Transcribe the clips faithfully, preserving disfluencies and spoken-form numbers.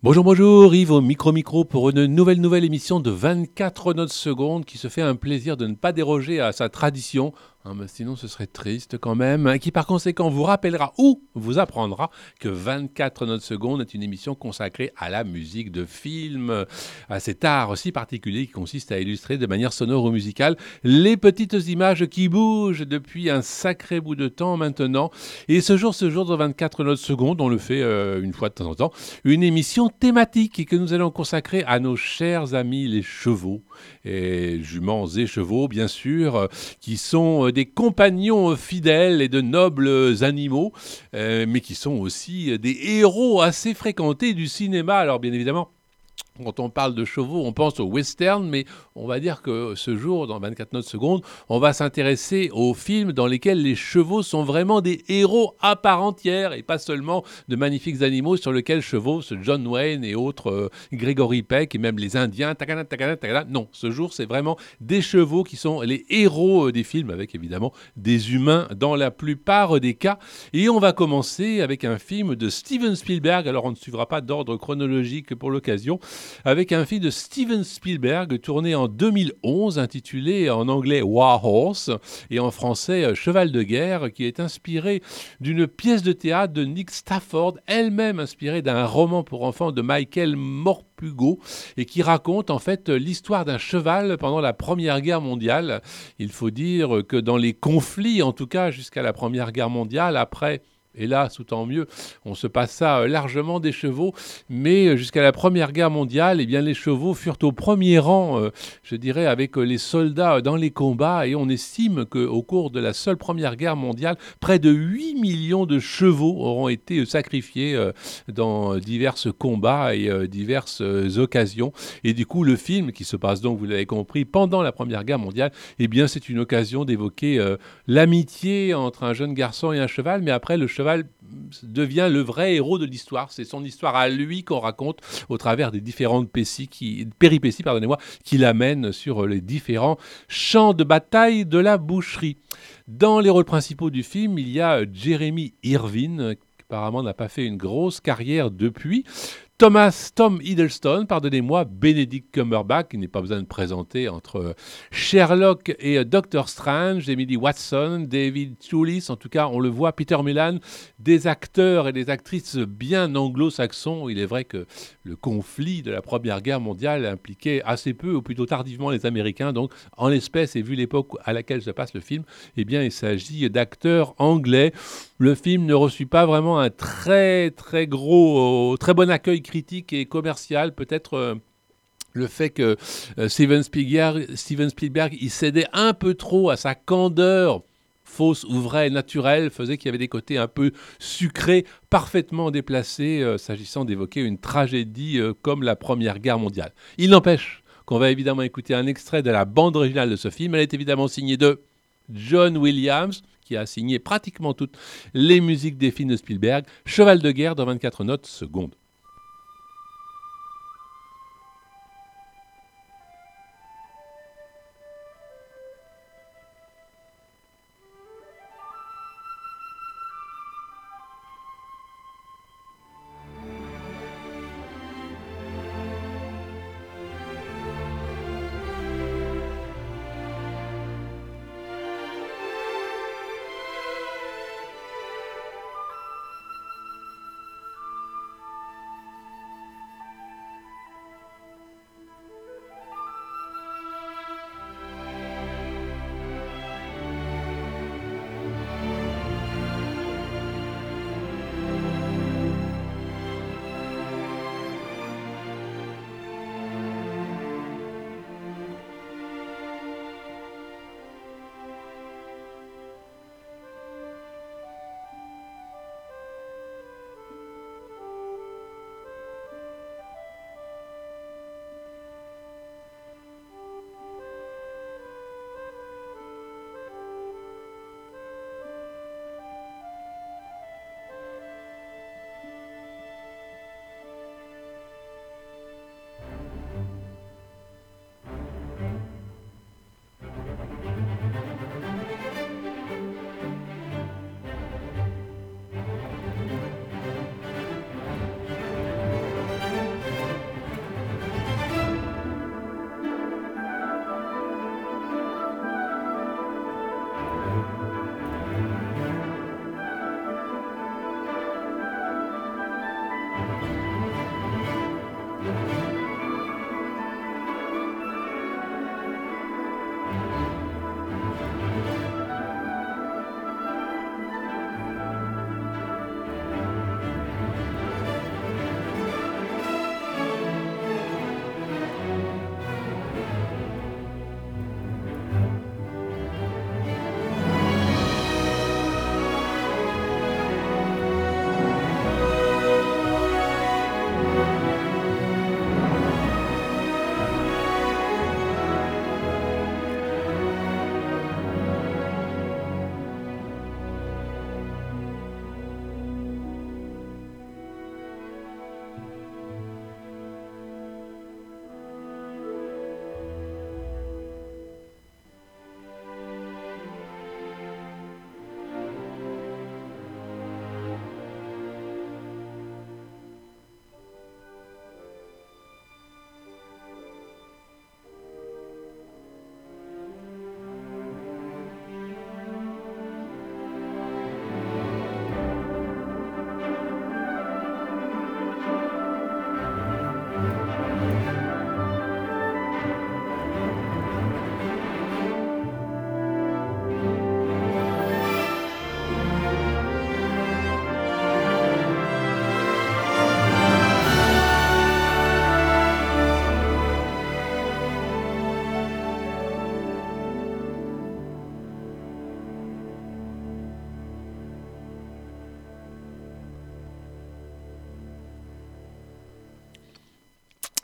Bonjour, bonjour, Yves au micro-micro pour une nouvelle nouvelle émission de vingt-quatre notes secondes qui se fait un plaisir de ne pas déroger à sa tradition, hein, mais sinon ce serait triste quand même, hein, qui par conséquent vous rappellera ou vous apprendra que vingt-quatre notes secondes est une émission consacrée à la musique de film, à cet art si particulier qui consiste à illustrer de manière sonore ou musicale les petites images qui bougent depuis un sacré bout de temps maintenant. Et ce jour, ce jour de vingt-quatre notes secondes, on le fait euh, une fois de temps en temps, une émission thématique que nous allons consacrer à nos chers amis les chevaux, et juments et chevaux bien sûr, euh, qui sont euh, des compagnons fidèles et de nobles animaux, euh, mais qui sont aussi des héros assez fréquentés du cinéma. Alors bien évidemment, quand on parle de chevaux, on pense au western, mais on va dire que ce jour, dans vingt-quatre notes secondes, on va s'intéresser aux films dans lesquels les chevaux sont vraiment des héros à part entière et pas seulement de magnifiques animaux sur lesquels chevauchent John Wayne et autres euh, Gregory Peck et même les Indiens. Takana, takana, takana. Non, ce jour, c'est vraiment des chevaux qui sont les héros euh, des films, avec évidemment des humains dans la plupart des cas. Et on va commencer avec un film de Steven Spielberg. Alors, on ne suivra pas d'ordre chronologique pour l'occasion, avec un film de Steven Spielberg tourné en deux mille onze, intitulé en anglais War Horse et en français Cheval de guerre, qui est inspiré d'une pièce de théâtre de Nick Stafford, elle-même inspirée d'un roman pour enfants de Michael Morpurgo, et qui raconte en fait l'histoire d'un cheval pendant la Première Guerre mondiale. Il faut dire que dans les conflits, en tout cas jusqu'à la Première Guerre mondiale, après... hélas, ou tant mieux, on se passa largement des chevaux, mais jusqu'à la Première Guerre mondiale, eh bien, les chevaux furent au premier rang, euh, je dirais, avec les soldats dans les combats, et on estime qu'au cours de la seule Première Guerre mondiale, près de huit millions de chevaux auront été sacrifiés euh, dans divers combats et euh, diverses euh, occasions. Et du coup, le film, qui se passe donc, vous l'avez compris, pendant la Première Guerre mondiale, eh bien, c'est une occasion d'évoquer euh, l'amitié entre un jeune garçon et un cheval, mais après, le cheval devient le vrai héros de l'histoire. C'est son histoire à lui qu'on raconte au travers des différentes péripéties qui, péripéties, pardonnez-moi, qui l'amènent sur les différents champs de bataille de la boucherie. Dans les rôles principaux du film, il y a Jeremy Irvine, qui apparemment n'a pas fait une grosse carrière depuis. Thomas, Tom Hiddleston, pardonnez-moi, Benedict Cumberbatch, qui n'est pas besoin de présenter, entre Sherlock et Doctor Strange, Emily Watson, David Thewlis, en tout cas, on le voit, Peter Mullan, des acteurs et des actrices bien anglo-saxons. Il est vrai que le conflit de la Première Guerre mondiale impliquait assez peu, ou plutôt tardivement, les Américains. Donc, en l'espèce, et vu l'époque à laquelle se passe le film, eh bien, il s'agit d'acteurs anglais. Le film ne reçut pas vraiment un très, très gros, euh, très bon accueil critique et commercial. Peut-être euh, le fait que euh, Steven Spielberg, Steven Spielberg il cédait un peu trop à sa candeur fausse ou vraie, naturelle, faisait qu'il y avait des côtés un peu sucrés, parfaitement déplacés, euh, s'agissant d'évoquer une tragédie euh, comme la Première Guerre mondiale. Il n'empêche qu'on va évidemment écouter un extrait de la bande originale de ce film. Elle est évidemment signée de John Williams, qui a signé pratiquement toutes les musiques des films de Spielberg. Cheval de guerre dans vingt-quatre notes secondes.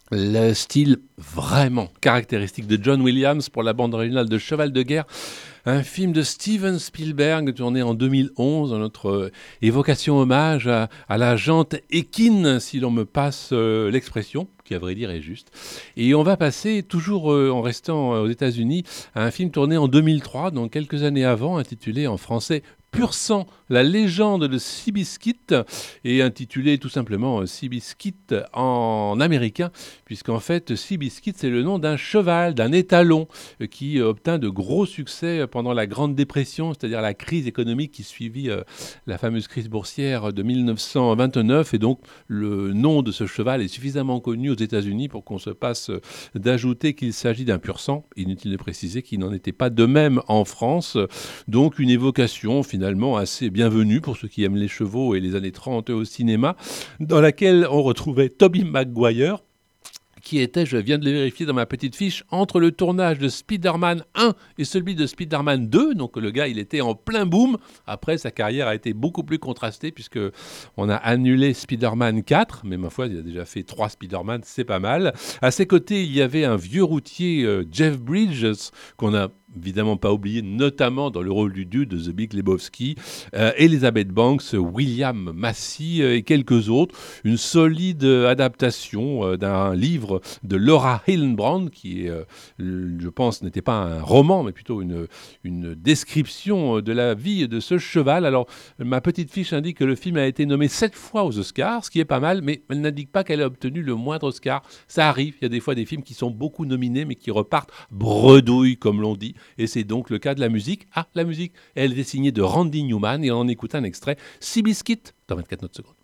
Le style vraiment caractéristique de John Williams pour la bande originale de Cheval de guerre, un film de Steven Spielberg tourné en deux mille onze, notre euh, évocation hommage à, à la jante équine, si l'on me passe euh, l'expression, qui à vrai dire est juste. Et on va passer, toujours euh, en restant euh, aux États-Unis, à un film tourné en deux mille trois, donc quelques années avant, intitulé en français Pur sang, la légende de Seabiscuit, et intitulé tout simplement euh, Seabiscuit en américain, puisqu'en fait Seabiscuit c'est le nom d'un cheval, d'un étalon, euh, qui euh, obtint de gros succès euh, pendant la Grande Dépression, c'est-à-dire la crise économique qui suivit euh, la fameuse crise boursière de mille neuf cent vingt-neuf, et donc le nom de ce cheval est suffisamment connu aux États-Unis pour qu'on se passe euh, d'ajouter qu'il s'agit d'un pur sang. Inutile de préciser qu'il n'en était pas de même en France, donc une évocation finalement assez bienvenue pour ceux qui aiment les chevaux et les années trente au cinéma, dans laquelle on retrouvait Tobey Maguire, qui était, je viens de le vérifier dans ma petite fiche, entre le tournage de Spider-Man un et celui de Spider-Man deux. Donc le gars, il était en plein boom. Après, sa carrière a été beaucoup plus contrastée puisque on a annulé Spider-Man quatre. Mais ma foi, il a déjà fait trois Spider-Man, c'est pas mal. À ses côtés, il y avait un vieux routier, euh, Jeff Bridges, qu'on a évidemment pas oublié, notamment dans le rôle du dude de The Big Lebowski, euh, Elizabeth Banks, William Massey euh, et quelques autres. Une solide euh, adaptation euh, d'un livre de Laura Hillenbrand, qui, est, euh, je pense, n'était pas un roman, mais plutôt une, une description de la vie de ce cheval. Alors, ma petite fiche indique que le film a été nommé sept fois aux Oscars, ce qui est pas mal, mais elle n'indique pas qu'elle a obtenu le moindre Oscar. Ça arrive, il y a des fois des films qui sont beaucoup nominés, mais qui repartent bredouille, comme l'on dit. Et c'est donc le cas de la musique. Ah, la musique, elle était signée de Randy Newman, et on en écoute un extrait, Seabiscuit, dans vingt-quatre notes secondes.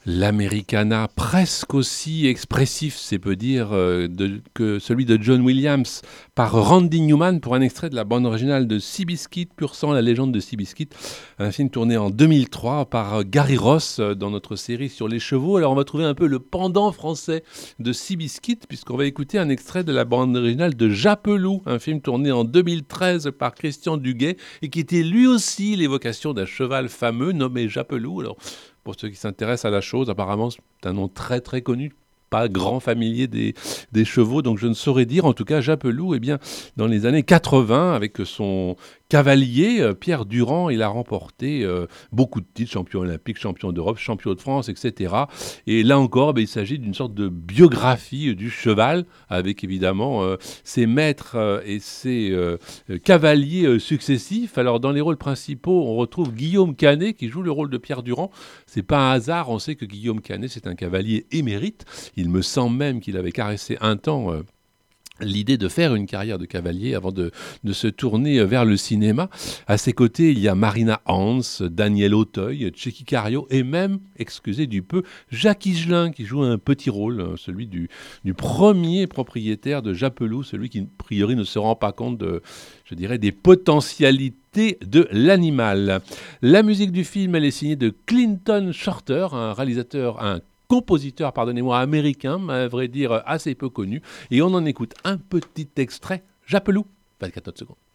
L'Americana, presque aussi expressif, c'est peu dire, euh, de- que celui de John Williams par Randy Newman pour un extrait de la bande originale de Seabiscuit, Pur sang, la légende de Seabiscuit, un film tourné en deux mille trois par euh, Gary Ross euh, dans notre série sur les chevaux. Alors on va trouver un peu le pendant français de Seabiscuit puisqu'on va écouter un extrait de la bande originale de Japelou, un film tourné en deux mille treize par Christian Duguay et qui était lui aussi l'évocation d'un cheval fameux nommé Japelou. Alors pour ceux qui s'intéressent à la chose, apparemment, c'est un nom très très connu, pas grand familier des, des chevaux, donc je ne saurais dire. En tout cas, Japelou, eh bien, dans les années quatre-vingts, avec son cavalier, euh, Pierre Durand, il a remporté euh, beaucoup de titres, champion olympique, champion d'Europe, champion de France, et cetera. Et là encore, ben, il s'agit d'une sorte de biographie euh, du cheval, avec évidemment euh, ses maîtres euh, et ses euh, euh, cavaliers euh, successifs. Alors, dans les rôles principaux, on retrouve Guillaume Canet, qui joue le rôle de Pierre Durand. C'est pas un hasard, on sait que Guillaume Canet, c'est un cavalier émérite. Il me semble même qu'il avait caressé un temps euh, l'idée de faire une carrière de cavalier avant de, de se tourner vers le cinéma. À ses côtés, il y a Marina Hans, Daniel Auteuil, Tchéky Cario et même, excusez du peu, Jacques Higelin qui joue un petit rôle, celui du, du premier propriétaire de Japelou, celui qui, a priori, ne se rend pas compte de, je dirais, des potentialités de l'animal. La musique du film, elle est signée de Clinton Shorter, un réalisateur, un compositeur, pardonnez-moi, américain, à vrai dire assez peu connu. Et on en écoute un petit extrait, Japelou, vingt-quatre autres secondes.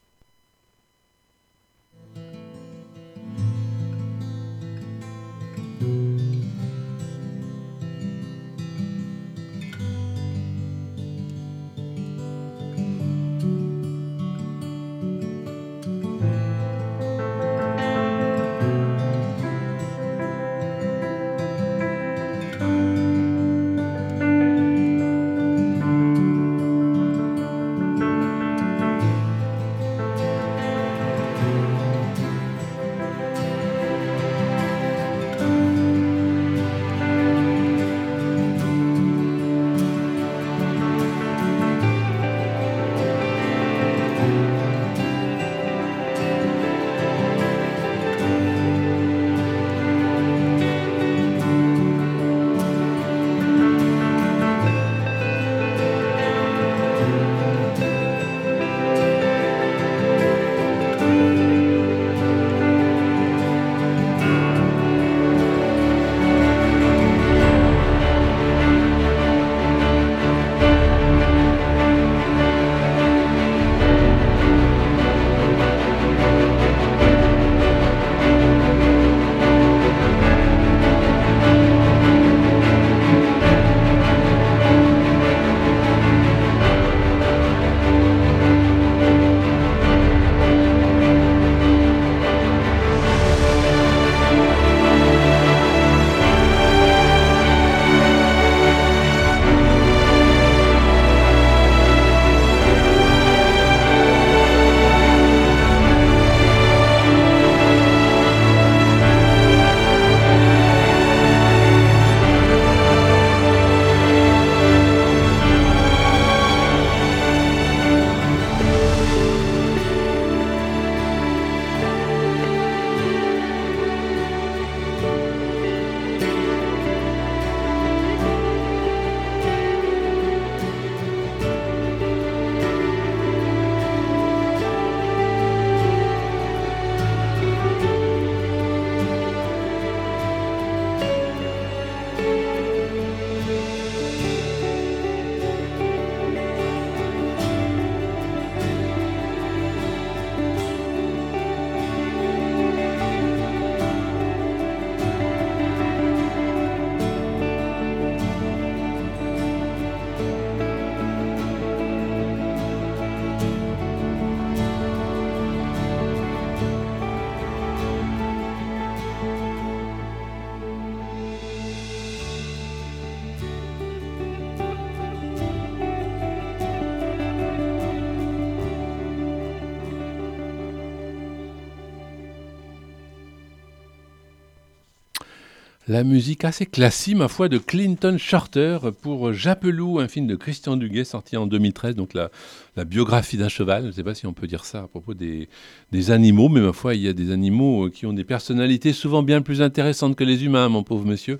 La musique assez classique, ma foi, de Clinton Shorter pour Japelou, un film de Christian Duguay sorti en deux mille treize, donc la, la biographie d'un cheval. Je ne sais pas si on peut dire ça à propos des, des animaux, mais ma foi, il y a des animaux qui ont des personnalités souvent bien plus intéressantes que les humains, mon pauvre monsieur.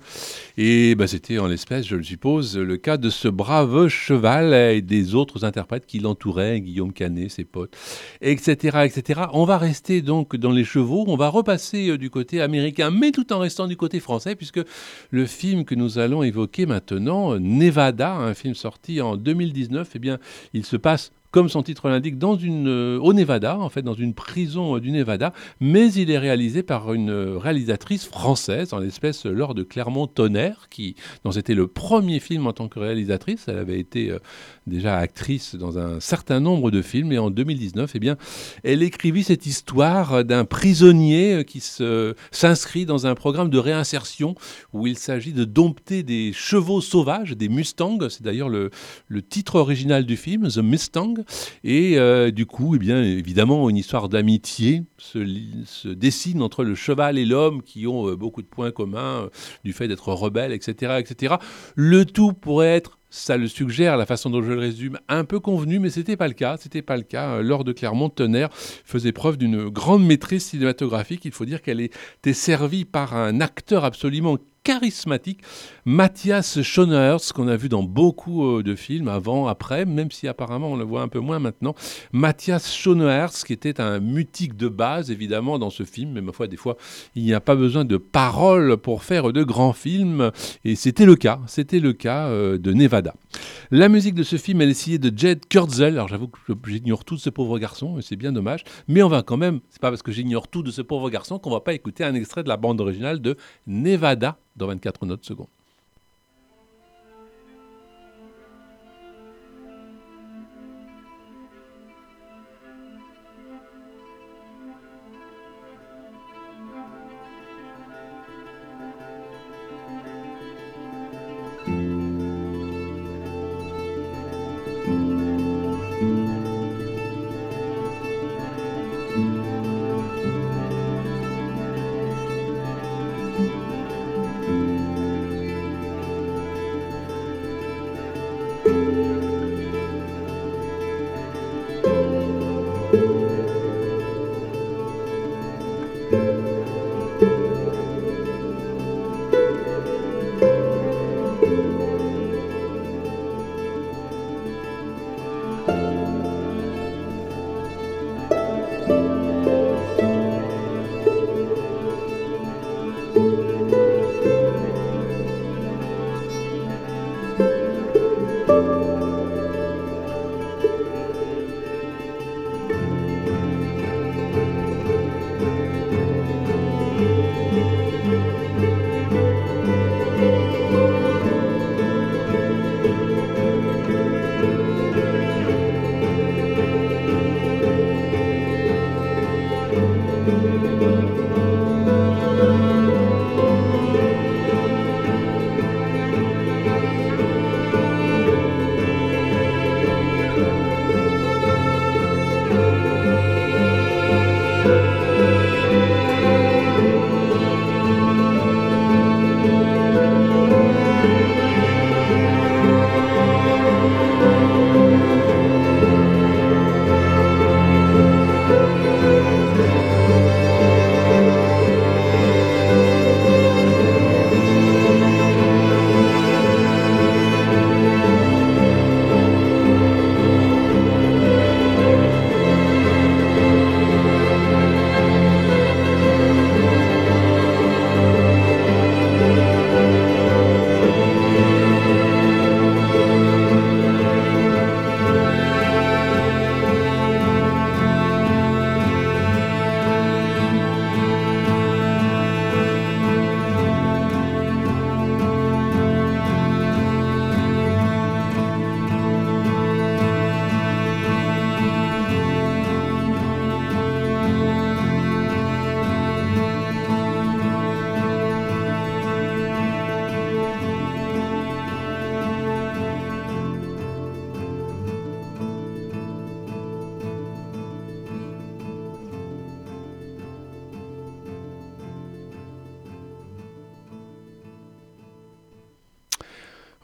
Et bah, c'était en l'espèce, je le suppose, le cas de ce brave cheval et des autres interprètes qui l'entouraient, Guillaume Canet, ses potes, et cetera, et cetera. On va rester donc dans les chevaux, on va repasser euh, du côté américain, mais tout en restant du côté français, puisque le film que nous allons évoquer maintenant, Nevada, un film sorti en deux mille dix-neuf, eh bien, il se passe, comme son titre l'indique, dans une, euh, au Nevada, en fait, dans une prison euh, du Nevada, mais il est réalisé par une euh, réalisatrice française, en l'espèce Laure de Clermont-Tonnerre, qui, dont c'était le premier film en tant que réalisatrice. Elle avait été euh, déjà actrice dans un certain nombre de films, et en deux mille dix-neuf, eh bien, elle écrivit cette histoire d'un prisonnier euh, qui se, s'inscrit dans un programme de réinsertion où il s'agit de dompter des chevaux sauvages, des Mustangs. C'est d'ailleurs le, le titre original du film, The Mustang. Et euh, du coup, eh bien, évidemment, une histoire d'amitié se, se dessine entre le cheval et l'homme qui ont euh, beaucoup de points communs, euh, du fait d'être rebelles, et cetera, et cetera. Le tout pourrait être, ça le suggère, la façon dont je le résume, un peu convenu, mais c'était pas le cas. C'était pas le cas. Laure de Clermont-Tonnerre faisait preuve d'une grande maîtrise cinématographique. Il faut dire qu'elle était servie par un acteur absolument charismatique, Matthias Schoenaerts, qu'on a vu dans beaucoup euh, de films, avant, après, même si apparemment on le voit un peu moins maintenant. Matthias Schoenaerts, qui était un mutique de base, évidemment, dans ce film, mais ma foi, des fois, il n'y a pas besoin de paroles pour faire de grands films, et c'était le cas, c'était le cas euh, de Nevada. La musique de ce film, elle est signée de Jed Kurtzel. Alors j'avoue que j'ignore tout de ce pauvre garçon, et c'est bien dommage, mais on va quand même, c'est pas parce que j'ignore tout de ce pauvre garçon qu'on va pas écouter un extrait de la bande originale de Nevada dans vingt-quatre notes secondes.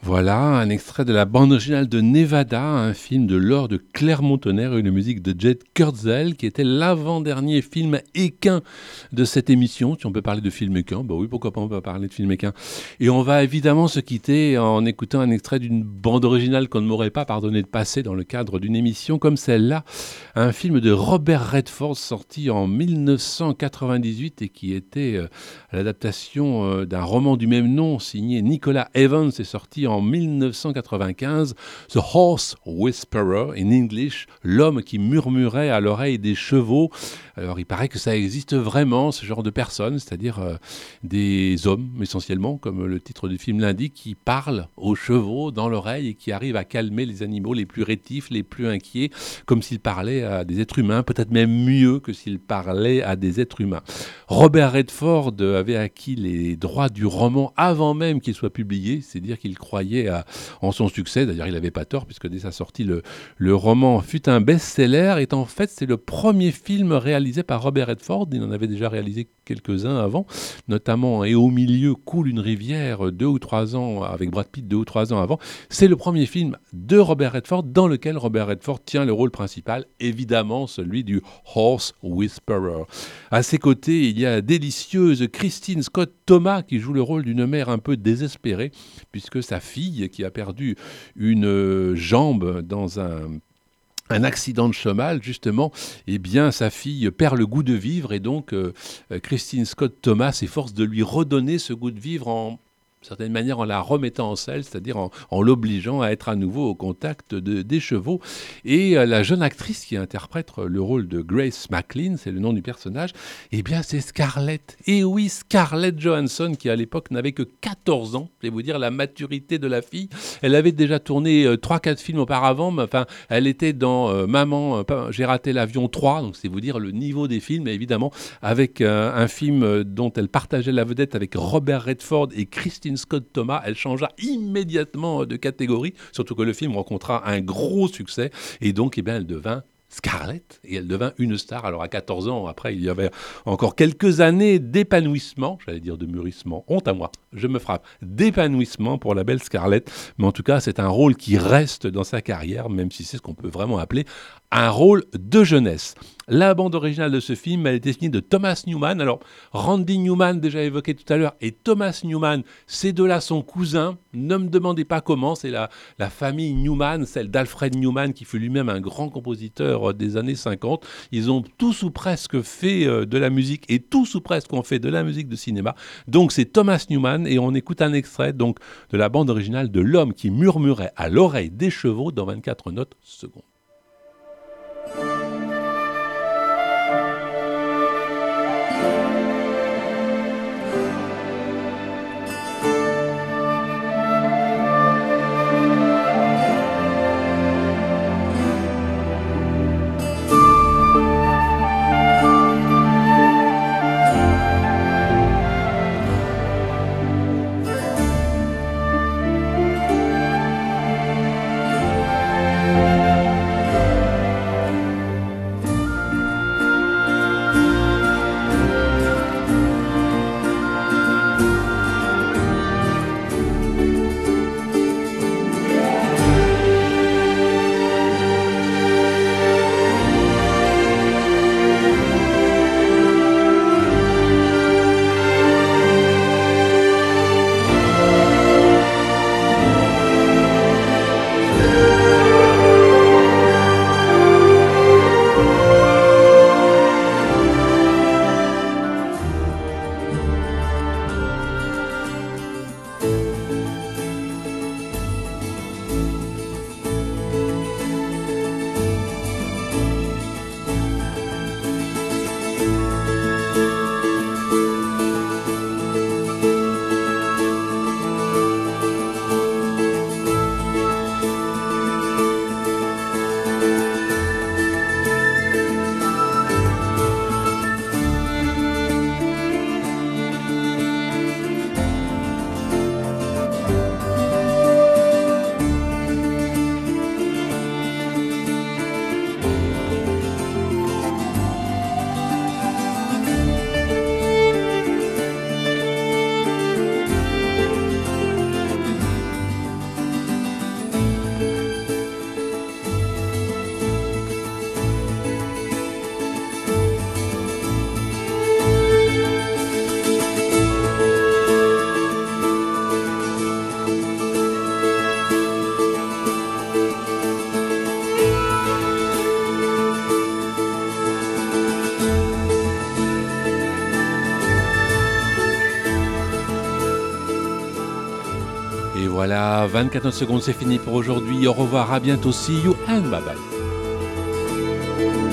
Voilà, un extrait de la bande originale de Nevada, un film de Laure de Clermont-Tonnerre et une musique de Jed Kurzel, qui était l'avant-dernier film équin de cette émission. Si on peut parler de film équin, bah oui, pourquoi pas, on peut parler de film équin. Et on va évidemment se quitter en écoutant un extrait d'une bande originale qu'on ne m'aurait pas pardonné de passer dans le cadre d'une émission comme celle-là. Un film de Robert Redford sorti en dix-neuf cent quatre-vingt-dix-huit et qui était euh, l'adaptation euh, d'un roman du même nom signé Nicholas Evans et sorti en dix-neuf cent quatre-vingt-quinze, The Horse Whisperer, in English, l'homme qui murmurait à l'oreille des chevaux. Alors il paraît que ça existe vraiment, ce genre de personnes, c'est-à-dire euh, des hommes essentiellement, comme le titre du film l'indique, qui parlent aux chevaux dans l'oreille et qui arrivent à calmer les animaux les plus rétifs, les plus inquiets, comme s'ils parlaient à des êtres humains, peut-être même mieux que s'ils parlaient à des êtres humains. Robert Redford avait acquis les droits du roman avant même qu'il soit publié, c'est-à-dire qu'il croyait À, en son succès. D'ailleurs, il n'avait pas tort, puisque dès sa sortie, le, le roman fut un best-seller. Et en fait, c'est le premier film réalisé par Robert Redford. Il en avait déjà réalisé quelques-uns avant, notamment Et au milieu coule une rivière, deux ou trois ans, avec Brad Pitt, deux ou trois ans avant. C'est le premier film de Robert Redford dans lequel Robert Redford tient le rôle principal, évidemment celui du Horse Whisperer. À ses côtés, il y a la délicieuse Christine Scott Thomas qui joue le rôle d'une mère un peu désespérée, puisque sa fille qui a perdu une jambe dans un un accident de cheval, justement, eh bien, sa fille perd le goût de vivre et donc euh, Christine Scott Thomas s'efforce de lui redonner ce goût de vivre en d'une certaine manière en la remettant en selle, c'est-à-dire en, en l'obligeant à être à nouveau au contact de, des chevaux. Et euh, la jeune actrice qui interprète le rôle de Grace McLean, c'est le nom du personnage, eh bien c'est Scarlett. Et oui, Scarlett Johansson, qui à l'époque n'avait que quatorze ans, je vais vous dire la maturité de la fille. Elle avait déjà tourné euh, trois quatre films auparavant, mais enfin, elle était dans euh, Maman, euh, j'ai raté l'avion trois, donc c'est vous dire le niveau des films, évidemment, avec euh, un film dont elle partageait la vedette avec Robert Redford et Christine Scott Thomas, elle changea immédiatement de catégorie, surtout que le film rencontra un gros succès, et donc eh bien, elle devint Scarlett, et elle devint une star. Alors à quatorze ans, après, il y avait encore quelques années d'épanouissement, j'allais dire de mûrissement, honte à moi, je me frappe, d'épanouissement pour la belle Scarlett, mais en tout cas, c'est un rôle qui reste dans sa carrière, même si c'est ce qu'on peut vraiment appeler un rôle de jeunesse. La bande originale de ce film, elle est signée de Thomas Newman. Alors, Randy Newman, déjà évoqué tout à l'heure, et Thomas Newman, ces deux-là sont cousins. Ne me demandez pas comment, c'est la, la famille Newman, celle d'Alfred Newman, qui fut lui-même un grand compositeur des années cinquante. Ils ont tous ou presque fait euh, de la musique, et tous ou presque ont fait de la musique de cinéma. Donc, c'est Thomas Newman, et on écoute un extrait donc, de la bande originale de L'homme qui murmurait à l'oreille des chevaux dans vingt-quatre notes secondes. Voilà, vingt-quatre secondes, c'est fini pour aujourd'hui. Au revoir, à bientôt, see you and bye bye.